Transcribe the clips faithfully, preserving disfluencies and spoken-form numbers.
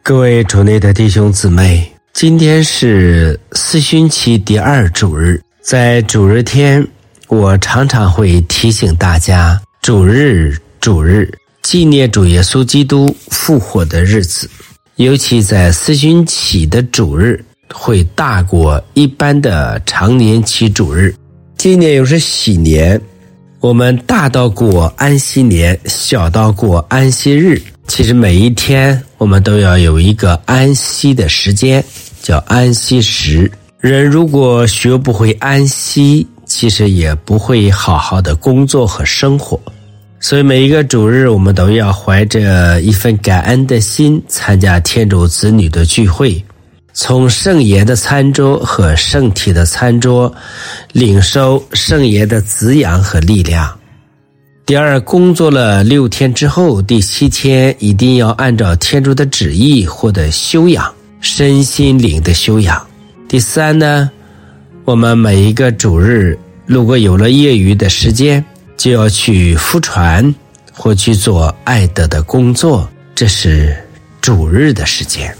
各位主内的弟兄姊妹，今天是四旬期第二主日。在主日天，我常常会提醒大家，主日主日纪念主耶稣基督复活的日子，尤其在四旬期的主日会大过一般的常年期主日。今年又是喜年，我们大到过安息年，小到过安息日。其实每一天我们都要有一个安息的时间，叫安息时。人如果学不会安息，其实也不会好好的工作和生活。所以每一个主日我们都要怀着一份感恩的心参加天主子女的聚会，从圣言的餐桌和圣体的餐桌领受圣言的滋养和力量。第二，工作了六天之后，第七天一定要按照天主的旨意获得修养，身心灵的修养。第三呢，我们每一个主日如果有了业余的时间，就要去福传或去做爱德的工作，这是主日的时间。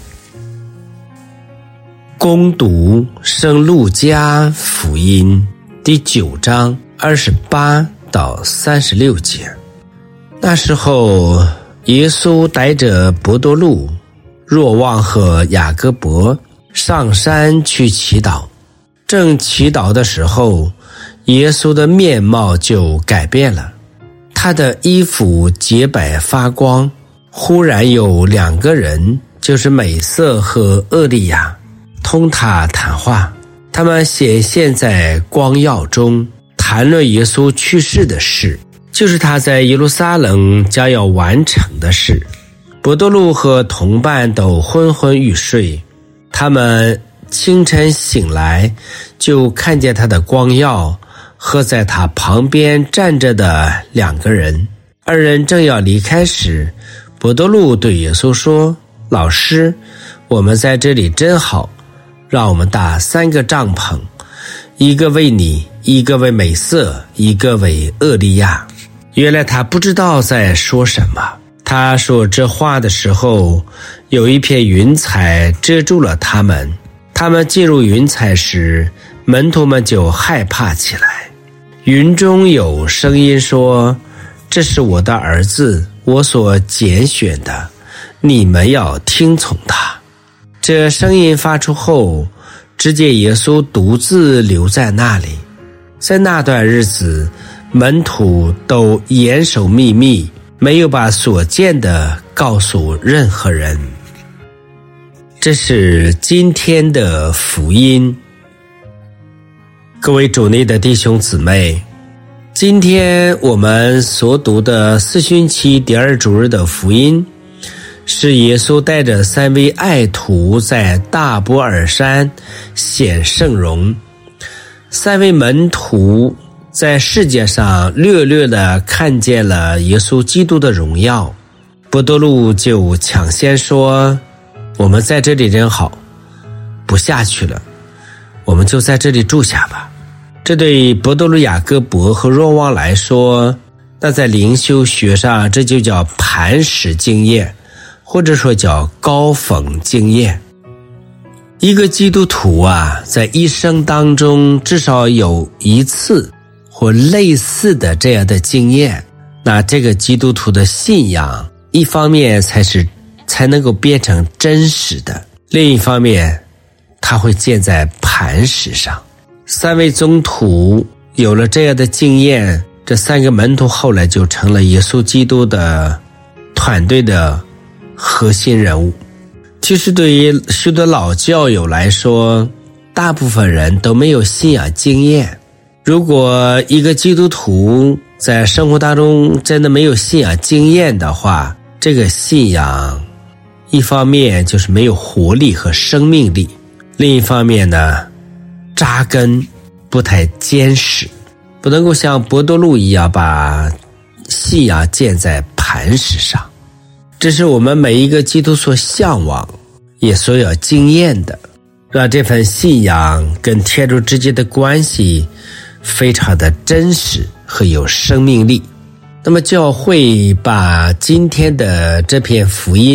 恭读圣路加福音第九章二十八到三十六节。那时候，耶稣带着伯多禄、若望和雅各伯上山去祈祷。正祈祷的时候，耶稣的面貌就改变了，他的衣服洁白发光。忽然有两个人，就是美色和厄利亚，同他谈话。他们显现在光耀中，谈论耶稣去世的事，就是他在耶路撒冷将要完成的事。伯多禄和同伴都昏昏欲睡，他们清晨醒来，就看见他的光耀和在他旁边站着的两个人。二人正要离开时，伯多禄对耶稣说：老师，我们在这里真好，让我们搭三个帐篷，一个为你，一个为美色，一个为厄利亚。原来他不知道在说什么。他说这话的时候，有一片云彩遮住了他们。他们进入云彩时，门徒们就害怕起来。云中有声音说：这是我的儿子，我所拣选的，你们要听从他。这声音发出后，只见耶稣独自留在那里。在那段日子，门徒都严守秘密，没有把所见的告诉任何人。这是今天的福音。各位主内的弟兄姊妹，今天我们所读的四旬期第二主日的福音，是耶稣带着三位爱徒在大波尔山显圣容。三位门徒在世界上略略地看见了耶稣基督的荣耀。伯多禄就抢先说：我们在这里真好，不下去了，我们就在这里住下吧。这对伯多禄、雅各伯和若望来说，那在灵修学上这就叫磐石经验，或者说叫高峰经验。一个基督徒啊，在一生当中至少有一次或类似的这样的经验，那这个基督徒的信仰一方面才是才能够变成真实的，另一方面它会建在磐石上。三位宗徒有了这样的经验，这三个门徒后来就成了耶稣基督的团队的核心人物。其实对于许多老教友来说，大部分人都没有信仰经验。如果一个基督徒在生活当中真的没有信仰经验的话，这个信仰一方面就是没有活力和生命力，另一方面呢，扎根不太坚实，不能够像伯多禄一样把信仰建在磐石上。这是我们每一个基督所向往也所有经验的，让这份信仰跟天主之间的关系非常的真实和有生命力。那么教会把今天的这篇福音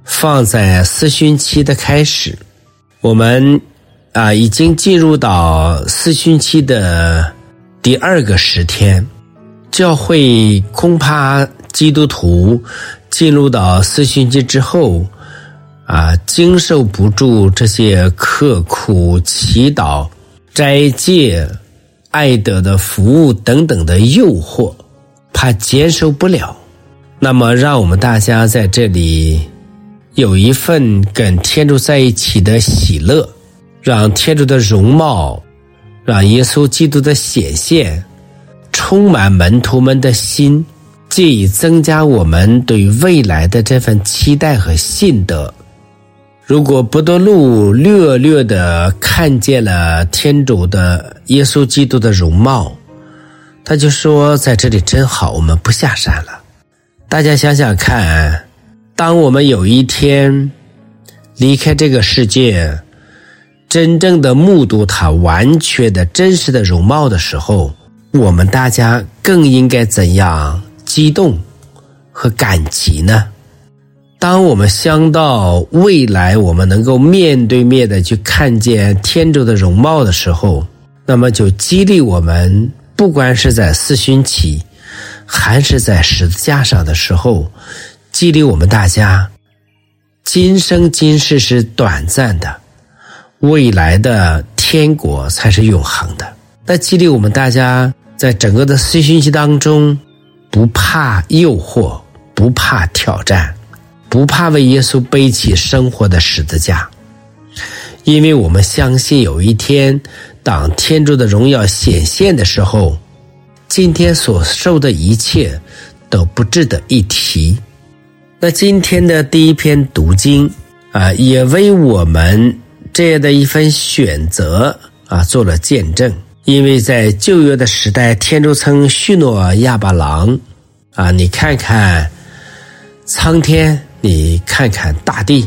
放在四旬期的开始，我们啊已经进入到四旬期的第二个十天，教会恐怕基督徒进入到四旬期之后啊，经受不住这些刻苦祈祷、斋戒、爱德的服务等等的诱惑，怕接受不了。那么让我们大家在这里有一份跟天主在一起的喜乐，让天主的容貌，让耶稣基督的显现充满门徒们的心，借以增加我们对未来的这份期待和信德。如果伯多禄略略地看见了天主的耶稣基督的容貌，他就说在这里真好，我们不下山了。大家想想看，当我们有一天离开这个世界，真正的目睹他完全的真实的容貌的时候，我们大家更应该怎样激动和感激呢？当我们想到未来我们能够面对面的去看见天主的容貌的时候，那么就激励我们，不管是在四旬期还是在十字架上的时候，激励我们大家，今生今世是短暂的，未来的天国才是永恒的。那激励我们大家在整个的四旬期当中，不怕诱惑，不怕挑战，不怕为耶稣背起生活的十字架，因为我们相信有一天当天主的荣耀显现的时候，今天所受的一切都不值得一提。那今天的第一篇读经啊，也为我们这样的一份选择啊做了见证。因为在旧约的时代，天主曾许诺亚巴郎啊，你看看苍天，你看看大地，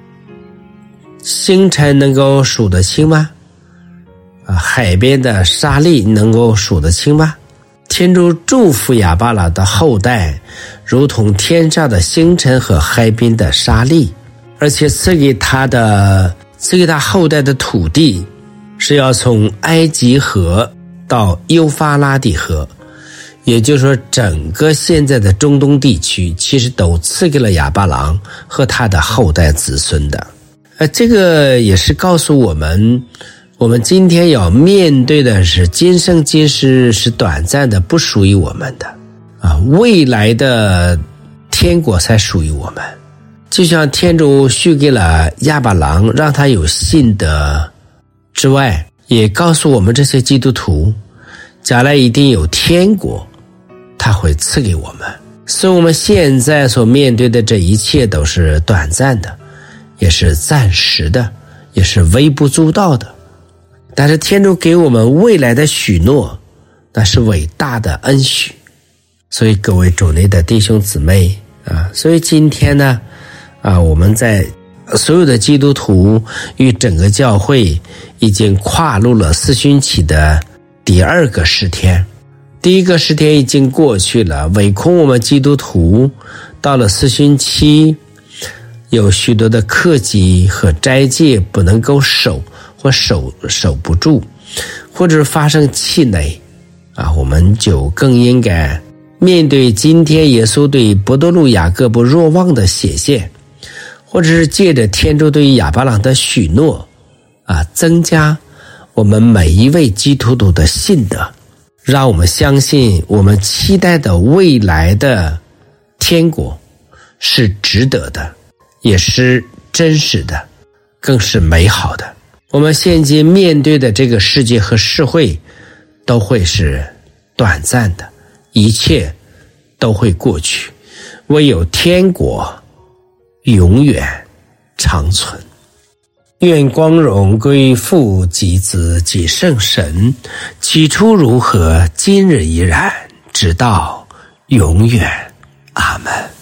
星辰能够数得清吗？啊，海边的沙粒能够数得清吗？天主祝福亚巴郎的后代如同天上的星辰和海边的沙粒，而且赐给他的赐给他后代的土地是要从埃及河到幼发拉底河，也就是说整个现在的中东地区其实都赐给了亚巴郎和他的后代子孙的。呃，这个也是告诉我们，我们今天要面对的是今生今世是短暂的，不属于我们的啊，未来的天国才属于我们。就像天主许给了亚巴郎让他有信德之外，也告诉我们这些基督徒将来一定有天国他会赐给我们。所以我们现在所面对的这一切都是短暂的，也是暂时的，也是微不足道的，但是天主给我们未来的许诺，那是伟大的恩许。所以各位主内的弟兄姊妹啊，所以今天呢啊，我们在所有的基督徒与整个教会已经跨入了四旬期的第二个十天。第一个十天已经过去了，唯恐我们基督徒到了四旬期有许多的克己和斋戒不能够守，或守守不住，或者发生气馁啊，我们就更应该面对今天耶稣对伯多禄、雅各伯若望的显现，或者是借着天主对亚巴郎的许诺啊，增加我们每一位基督徒的信德，让我们相信我们期待的未来的天国是值得的，也是真实的，更是美好的。我们现今面对的这个世界和社会都会是短暂的，一切都会过去，唯有天国永远长存。愿光荣归父及子及圣神，起初如何，今日依然，直到永远。阿们。